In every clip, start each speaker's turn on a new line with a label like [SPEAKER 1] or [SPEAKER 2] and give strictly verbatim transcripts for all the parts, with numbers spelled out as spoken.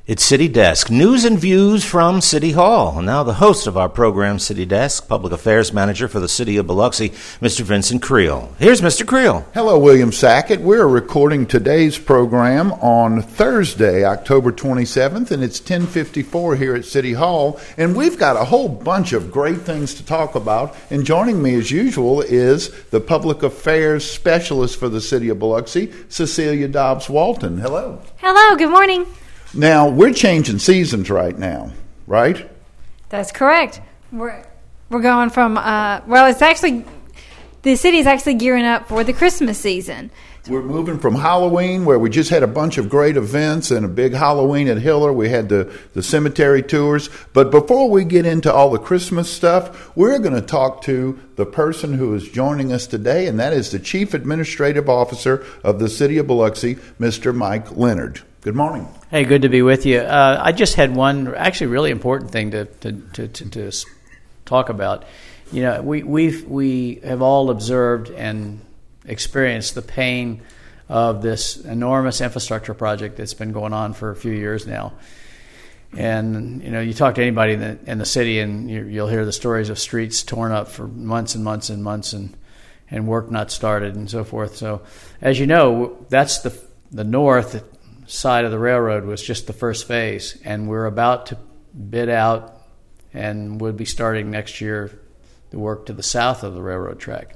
[SPEAKER 1] It's City Desk, news and views from City Hall. Now the host of our program, City Desk, Public Affairs Manager for the City of Biloxi, Mister Vincent Creel. Here's Mister Creel.
[SPEAKER 2] Hello, William Sackett. We're recording today's program on Thursday, October twenty-seventh, and it's ten fifty-four here at City Hall. And we've got a whole bunch of great things to talk about. And joining me, as usual, is the Public Affairs Specialist for the City of Biloxi, Cecilia Dobbs-Walton. Hello.
[SPEAKER 3] Hello, good morning.
[SPEAKER 2] Now, we're changing seasons right now, right?
[SPEAKER 3] That's correct. We're we're going from, uh, well, it's actually, the city is actually gearing up for the Christmas season.
[SPEAKER 2] We're moving from Halloween, where we just had a bunch of great events and a big Halloween at Hiller. We had the, the cemetery tours. But before we get into all the Christmas stuff, we're going to talk to the person who is joining us today, and that is the Chief Administrative Officer of the City of Biloxi, Mister Mike Leonard. Good morning.
[SPEAKER 4] Hey, good to be with you. Uh, I just had one actually really important thing to to, to, to, to talk about. You know, we we've, we have all observed and experienced the pain of this enormous infrastructure project that's been going on for a few years now. And, you know, you talk to anybody in the, in the city and you, you'll hear the stories of streets torn up for months and months and months and, and work not started and so forth. So, as you know, that's the the north side of the railroad was just the first phase, and we're about to bid out and would be starting next year the work to the south of the railroad track.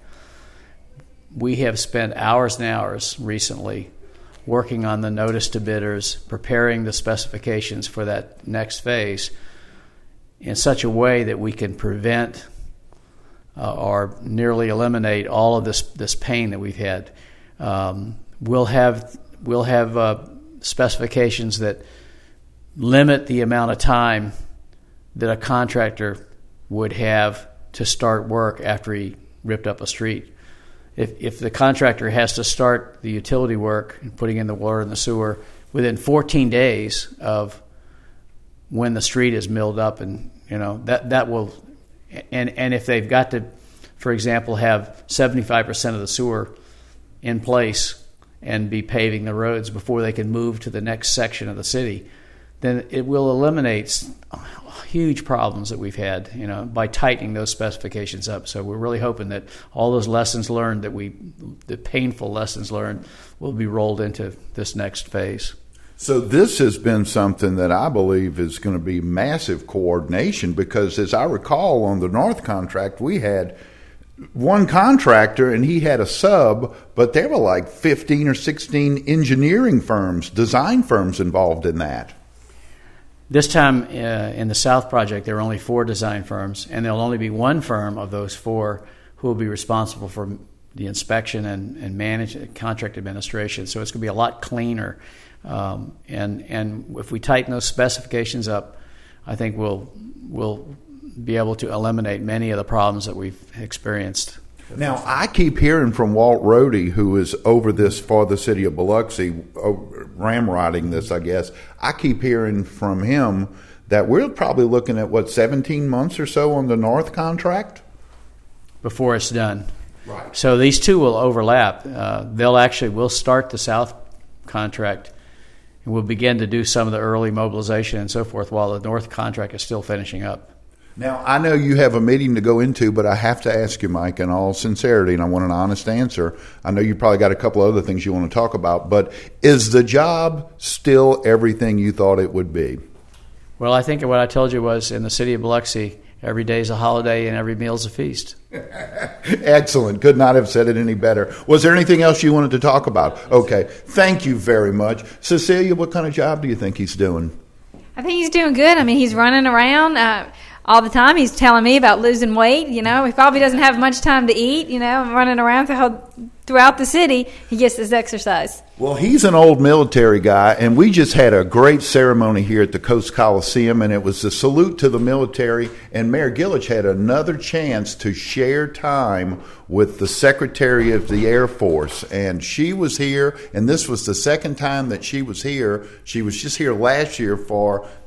[SPEAKER 4] We have spent hours and hours recently working on the notice to bidders, preparing the specifications for that next phase in such a way that we can prevent uh, or nearly eliminate all of this this pain that we've had. Um, we'll have we'll have uh, specifications that limit the amount of time that a contractor would have to start work after he ripped up a street. If if the contractor has to start the utility work and putting in the water and the sewer within fourteen days of when the street is milled up, and you know that that will, and and if they've got to, for example, have seventy-five percent of the sewer in place and be paving the roads before they can move to the next section of the city, then it will eliminate huge problems that we've had, you know, by tightening those specifications up. So we're really hoping that all those lessons learned that we, the painful lessons learned, will be rolled into this next phase.
[SPEAKER 2] So this has been something that I believe is going to be massive coordination, because as I recall on the North contract, we had one contractor and he had a sub, but there were like fifteen or sixteen engineering firms, design firms involved in that.
[SPEAKER 4] This time uh, in the South project, there are only four design firms, and there'll only be one firm of those four who will be responsible for the inspection and, and manage contract administration. So it's going to be a lot cleaner. Um, and and if we tighten those specifications up, I think we'll we'll be able to eliminate many of the problems that we've experienced.
[SPEAKER 2] Now, I keep hearing from Walt Rohde, who is over this for the City of Biloxi, ramrodding this, I guess. I keep hearing from him that we're probably looking at, what, seventeen months or so on the North contract?
[SPEAKER 4] Before it's done.
[SPEAKER 2] Right.
[SPEAKER 4] So these two will overlap. Uh, they'll actually, we'll start the South contract and we'll begin to do some of the early mobilization and so forth while the North contract is still finishing up.
[SPEAKER 2] Now, I know you have a meeting to go into, but I have to ask you, Mike, in all sincerity, and I want an honest answer. I know you probably got a couple other things you want to talk about, but is the job still everything you thought it would be?
[SPEAKER 4] Well, I think what I told you was, in the city of Biloxi, every day is a holiday and every meal is a feast.
[SPEAKER 2] Excellent. Could not have said it any better. Was there anything else you wanted to talk about? Okay. Thank you very much. Cecilia, what kind of job do you think he's doing?
[SPEAKER 3] I think he's doing good. I mean, he's running around uh, all the time. He's telling me about losing weight. You know, he probably doesn't have much time to eat, you know, running around throughout the city. He gets his exercise.
[SPEAKER 2] Well, he's an old military guy, and we just had a great ceremony here at the Coast Coliseum, and it was a salute to the military, and Mayor Gillich had another chance to share time with the Secretary of the Air Force, and she was here, and this was the second time that she was here. She was just here last year for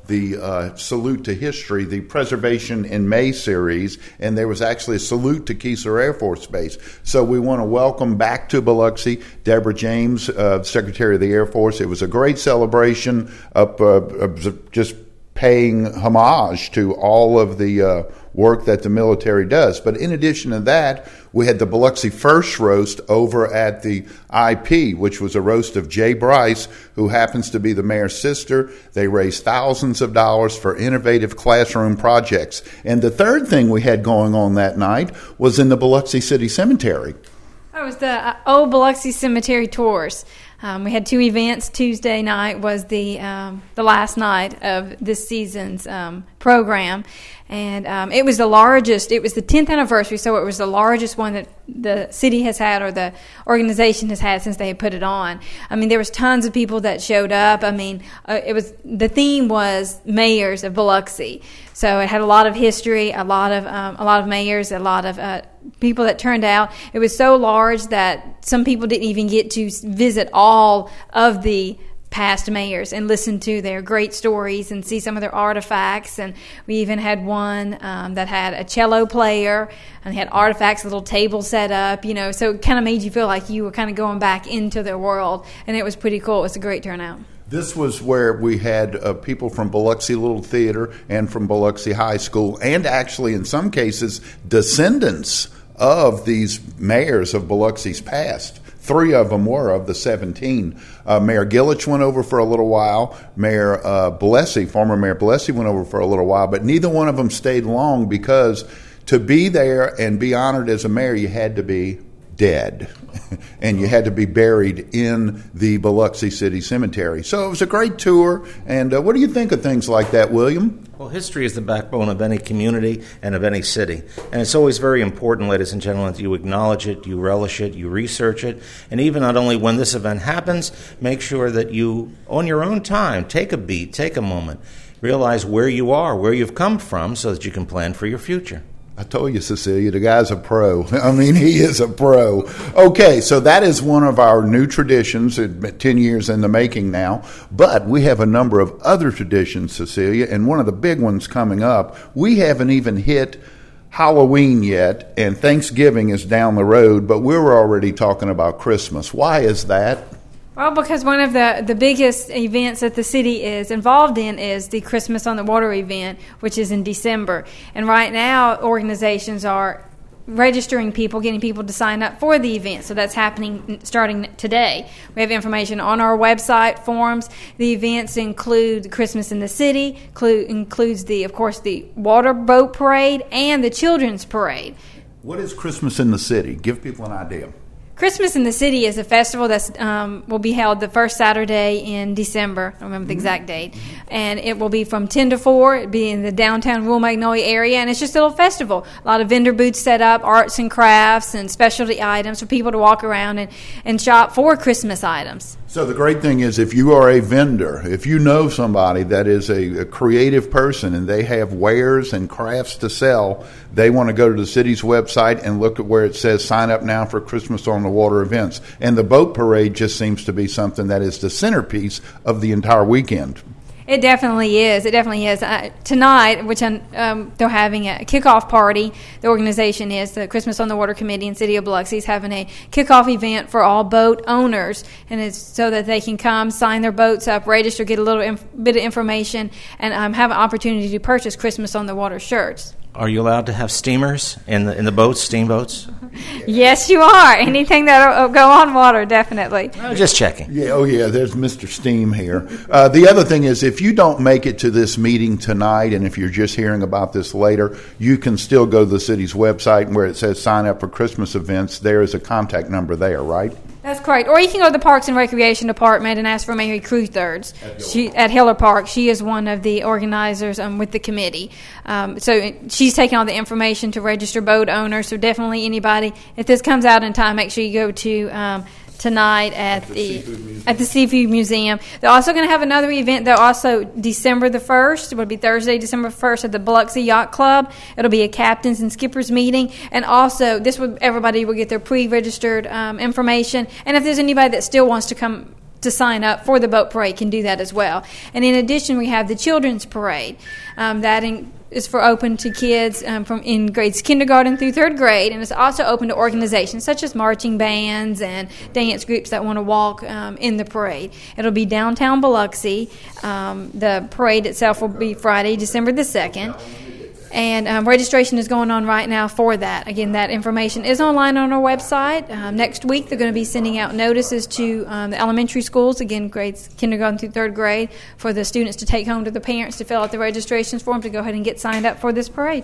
[SPEAKER 2] the uh, Salute to History, the Preservation in May series, and there was actually a salute to Keesler Air Force Base. So we want to welcome back to Biloxi Deborah James, uh, Secretary of the Air Force. It was a great celebration of uh, just paying homage to all of the uh, work that the military does. But in addition to that, we had the Biloxi First Roast over at the I P, which was a roast of Jay Bryce, who happens to be the mayor's sister. They raised thousands of dollars for innovative classroom projects. And the third thing we had going on that night was in the Biloxi City Cemetery.
[SPEAKER 3] It was the uh, Old Biloxi Cemetery Tours. Um, we had two events. Tuesday night was the um, the last night of this season's um, program, and um, it was the largest. It was the tenth anniversary, so it was the largest one that the city has had or the organization has had since they had put it on. I mean, there was tons of people that showed up. I mean, uh, it was the theme was mayors of Biloxi, so it had a lot of history, a lot of um, a lot of mayors, a lot of uh, people that turned out. It was so large that some people didn't even get to visit all of the past mayors and listen to their great stories and see some of their artifacts. And we even had one um, that had a cello player and had artifacts, a little table set up, you know, so it kind of made you feel like you were kind of going back into their world, and it was pretty cool. It was a great turnout.
[SPEAKER 2] This was where we had uh, people from Biloxi Little Theater and from Biloxi High School, and actually in some cases descendants of these mayors of Biloxi's past. Three of them were of the seventeen. Uh, Mayor Gillich went over for a little while. Mayor uh, Blessy, former Mayor Blessy, went over for a little while, but neither one of them stayed long, because to be there and be honored as a mayor, you had to be dead, and you had to be buried in the Biloxi City Cemetery. So it was a great tour. And uh, what do you think of things like that, William?
[SPEAKER 1] Well, history is the backbone of any community and of any city. And it's always very important, ladies and gentlemen, that you acknowledge it, you relish it, you research it. And even not only when this event happens, make sure that you, on your own time, take a beat, take a moment, realize where you are, where you've come from, so that you can plan for your future.
[SPEAKER 2] I told you, Cecilia, the guy's a pro. I mean, he is a pro. Okay, so that is one of our new traditions, ten years in the making now. But we have a number of other traditions, Cecilia, and one of the big ones coming up. We haven't even hit Halloween yet, and Thanksgiving is down the road, but we were already talking about Christmas. Why is that?
[SPEAKER 3] Well, because one of the, the biggest events that the city is involved in is the Christmas on the Water event, which is in December. And right now, organizations are registering people, getting people to sign up for the event. So that's happening starting today. We have information on our website, forums. The events include Christmas in the City, include, includes, the, of course, the water boat parade and the children's parade.
[SPEAKER 2] What is Christmas in the City? Give people an idea.
[SPEAKER 3] Christmas in the City is a festival that um, will be held the first Saturday in December. I don't remember the exact date. And it will be from ten to four. It'll be in the downtown Rural Magnolia area. And it's just a little festival. A lot of vendor booths set up, arts and crafts and specialty items for people to walk around and, and shop for Christmas items.
[SPEAKER 2] So the great thing is, if you are a vendor, if you know somebody that is a, a creative person and they have wares and crafts to sell, they want to go to the city's website and look at where it says sign up now for Christmas on the Water events. And the boat parade just seems to be something that is the centerpiece of the entire weekend.
[SPEAKER 3] It definitely is. It definitely is. Uh, tonight, which um, they're having a kickoff party. The organization is the Christmas on the Water Committee in City of Biloxi is having a kickoff event for all boat owners, and it's so that they can come, sign their boats up, register, get a little inf- bit of information, and um, have an opportunity to purchase Christmas on the Water shirts.
[SPEAKER 1] Are you allowed to have steamers in the in the boats, steamboats?
[SPEAKER 3] Yes, you are. Anything that'll go on water, definitely.
[SPEAKER 1] Oh, just checking.
[SPEAKER 2] Yeah, oh yeah, there's Mister Steam here. Uh, the other thing is, if you don't make it to this meeting tonight, and if you're just hearing about this later, you can still go to the city's website, and where it says sign up for Christmas events, there is a contact number there, right?
[SPEAKER 3] That's correct. Or you can go to the Parks and Recreation Department and ask for Mary Crewthirds she, at Hiller Park. She is one of the organizers um, with the committee. Um, so she's taking all the information to register boat owners. So definitely anybody, if this comes out in time, make sure you go to um, tonight at, at the, the at the Seafood Museum. They're also going to have another event. They're also December the first. It will be Thursday, December first at the Biloxi Yacht Club. It'll be a captains and skippers meeting, and also this would everybody will get their pre-registered um, information. And if there's anybody that still wants to come to sign up for the boat parade can do that as well. And in addition, we have the children's parade. Um, that in, is for open to kids um, from in grades kindergarten through third grade, and it's also open to organizations such as marching bands and dance groups that want to walk um, in the parade. It'll be downtown Biloxi. Um, the parade itself will be Friday, December the second. And um, registration is going on right now for that. Again, that information is online on our website. Um, next week, they're going to be sending out notices to um, the elementary schools, again, grades kindergarten through third grade, for the students to take home to the parents to fill out the registrations form to go ahead and get signed up for this parade.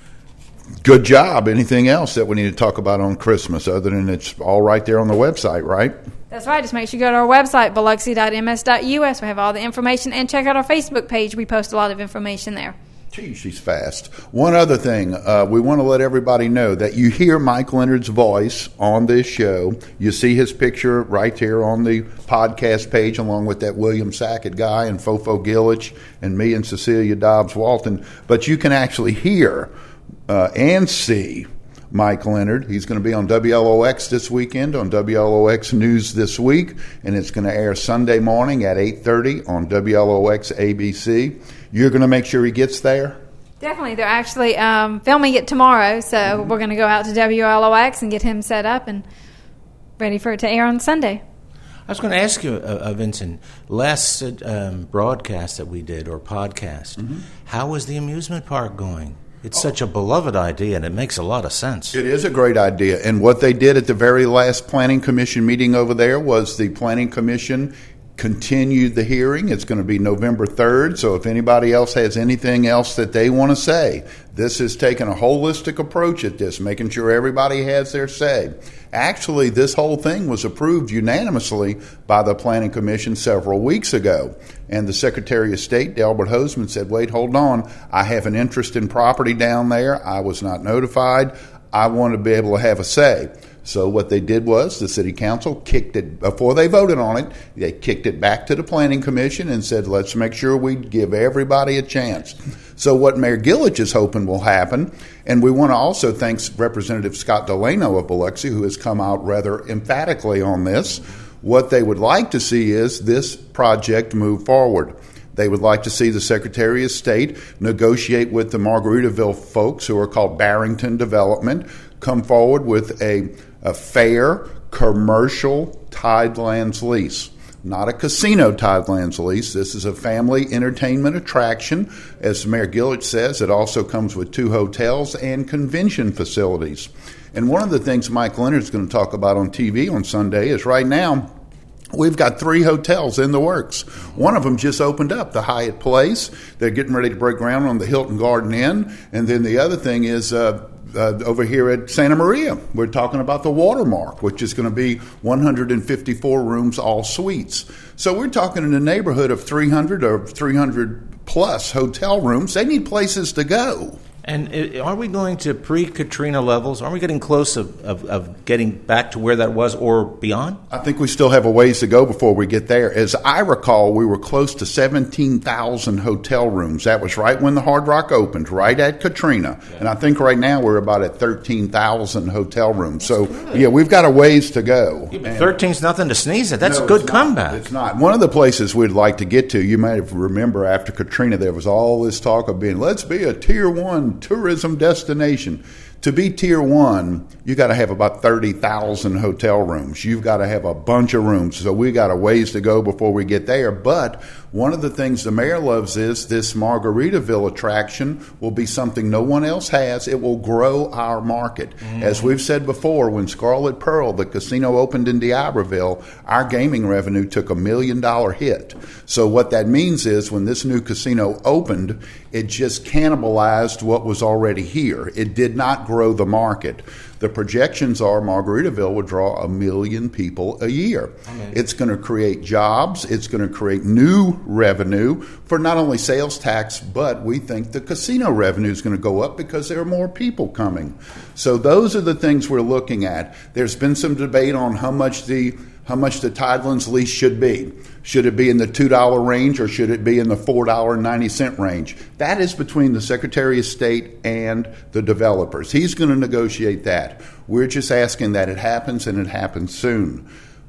[SPEAKER 2] Good job. Anything else that we need to talk about on Christmas other than it's all right there on the website, right?
[SPEAKER 3] That's right. Just make sure you go to our website, biloxi dot m s dot u s. We have all the information, and check out our Facebook page. We post a lot of information there.
[SPEAKER 2] Gee, she's fast. One other thing, uh, we want to let everybody know that you hear Mike Leonard's voice on this show. You see his picture right here on the podcast page, along with that William Sackett guy and Fofo Gillich and me and Cecilia Dobbs Walton. But you can actually hear uh, and see Mike Leonard. He's going to be on W L O X this weekend, on W L O X News this week, and it's going to air Sunday morning at eight thirty on W L O X A B C. You're going to make sure he gets there?
[SPEAKER 3] Definitely. They're actually um, filming it tomorrow, so mm-hmm. we're going to go out to W L O X and get him set up and ready for it to air on Sunday.
[SPEAKER 1] I was going to ask you, uh, uh, Vincent, last um, broadcast that we did, or podcast, mm-hmm. how was the amusement park going? It's such a beloved idea, and it makes a lot of sense.
[SPEAKER 2] It is a great idea. And what they did at the very last Planning Commission meeting over there was the Planning Commission continued the hearing. It's going to be November third, so if anybody else has anything else that they want to say, this is taking a holistic approach at this, making sure everybody has their say. Actually, this whole thing was approved unanimously by the Planning Commission several weeks ago, and the Secretary of State, Delbert Hosemann, said, wait, hold on, I have an interest in property down there. I was not notified. I want to be able to have a say. So what they did was the city council kicked it, before they voted on it, they kicked it back to the Planning Commission and said, let's make sure we give everybody a chance. So what Mayor Gillich is hoping will happen, and we want to also thank Representative Scott Delano of Biloxi, who has come out rather emphatically on this. What they would like to see is this project move forward. They would like to see the Secretary of State negotiate with the Margaritaville folks, who are called Barrington Development, come forward with a, a fair commercial Tidelands lease. Not a casino Tidelands lease. This is a family entertainment attraction. As Mayor Gillich says, it also comes with two hotels and convention facilities. And one of the things Mike Leonard is going to talk about on T V on Sunday is right now, we've got three hotels in the works. One of them just opened up, the Hyatt Place. They're getting ready to break ground on the Hilton Garden Inn. And then the other thing is uh, uh, over here at Santa Maria, we're talking about the Watermark, which is going to be one hundred fifty-four rooms, all suites. So we're talking in the neighborhood of three hundred or three hundred plus hotel rooms. They need places to go.
[SPEAKER 1] And are we going to pre-Katrina levels? Are we getting close of, of, of getting back to where that was or beyond?
[SPEAKER 2] I think we still have a ways to go before we get there. As I recall, we were close to seventeen thousand hotel rooms. That was right when the Hard Rock opened, right at Katrina. Yeah. And I think right now we're about at thirteen thousand hotel rooms. So, good. yeah, we've got a ways to go.
[SPEAKER 1] Yeah, thirteen's nothing to sneeze at. That's
[SPEAKER 2] no,
[SPEAKER 1] a good
[SPEAKER 2] it's
[SPEAKER 1] comeback.
[SPEAKER 2] Not. It's not. One of the places we'd like to get to, you might remember after Katrina, there was all this talk of being, let's be a tier one tourism destination. To be tier one, you got to have about thirty thousand hotel rooms. You've got to have a bunch of rooms. So we got a ways to go before we get there. But one of the things the mayor loves is this Margaritaville attraction will be something no one else has. It will grow our market. Mm. As we've said before, when Scarlet Pearl, the casino, opened in D'Iberville, our gaming revenue took a million dollar hit. So what that means is when this new casino opened, it just cannibalized what was already here. It did not grow the market. The projections are Margaritaville will draw a million people a year. Okay. It's going to create jobs. It's going to create new revenue for not only sales tax, but we think the casino revenue is going to go up because there are more people coming. So those are the things we're looking at. There's been some debate on how much the how much the Tidelands lease should be. Should it be in the two dollar range or should it be in the four dollars and ninety cents range? That is between the Secretary of State and the developers. He's going to negotiate that. We're just asking that it happens and it happens soon.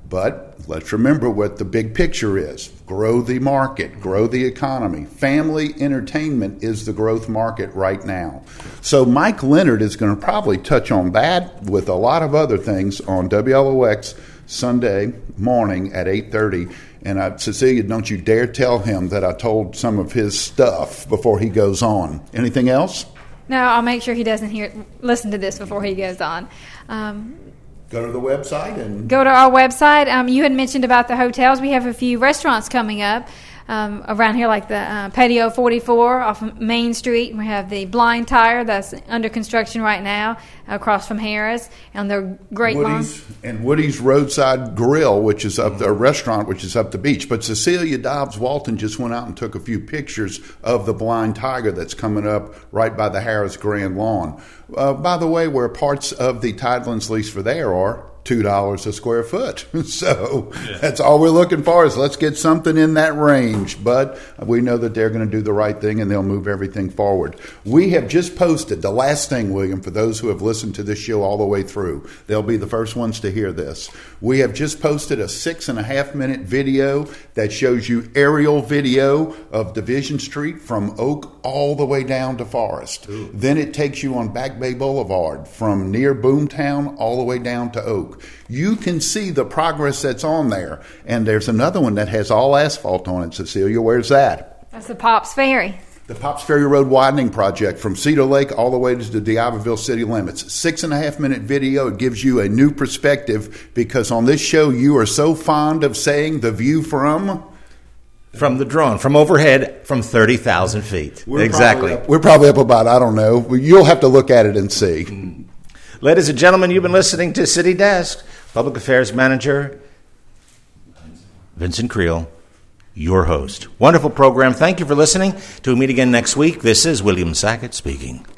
[SPEAKER 2] But let's remember what the big picture is. Grow the market, grow the economy. Family entertainment is the growth market right now. So Mike Leonard is going to probably touch on that with a lot of other things on W L O X Sunday morning at eight thirty. And I, Cecilia, don't you dare tell him that I told some of his stuff before he goes on. Anything else?
[SPEAKER 3] No, I'll make sure he doesn't hear listen to this before he goes on. Um,
[SPEAKER 2] Go to the website and
[SPEAKER 3] go to our website. Um, you had mentioned about the hotels. We have a few restaurants coming up um, around here, like the uh, Patio forty-four off of Main Street. We have the Blind Tire that's under construction right now across from Harris, and they're great.
[SPEAKER 2] Woody's and Woody's Roadside Grill, which is up the restaurant, which is up the beach. But Cecilia Dobbs Walton just went out and took a few pictures of the Blind Tiger that's coming up right by the Harris Grand Lawn. Uh, by the way, where parts of the Tidelands lease for there are two dollars a square foot. So yeah. That's all we're looking for is let's get something in that range. But we know that they're going to do the right thing and they'll move everything forward. We have just posted the last thing, William, for those who have listened to this show all the way through. They'll be the first ones to hear this. We have just posted a six and a half minute video that shows you aerial video of Division Street from Oak all the way down to Forest. Ooh. Then it takes you on Back Bay Boulevard from near Boomtown all the way down to Oak. You can see the progress that's on there. And there's another one that has all asphalt on it, Cecilia. Where's that?
[SPEAKER 3] That's the Pops Ferry.
[SPEAKER 2] The Pops Ferry Road widening project from Cedar Lake all the way to the D'Iberville city limits. Six and a half minute video. It gives you a new perspective because on this show you are so fond of saying the view from...
[SPEAKER 1] From the drone, from overhead, from thirty thousand feet.
[SPEAKER 2] We're
[SPEAKER 1] exactly.
[SPEAKER 2] Probably up, we're probably up about, I don't know. You'll have to look at it and see. Mm.
[SPEAKER 1] Ladies and gentlemen, you've been listening to City Desk. Public Affairs Manager Vincent Creel, your host. Wonderful program. Thank you for listening. Till we meet again next week, this is William Sackett speaking.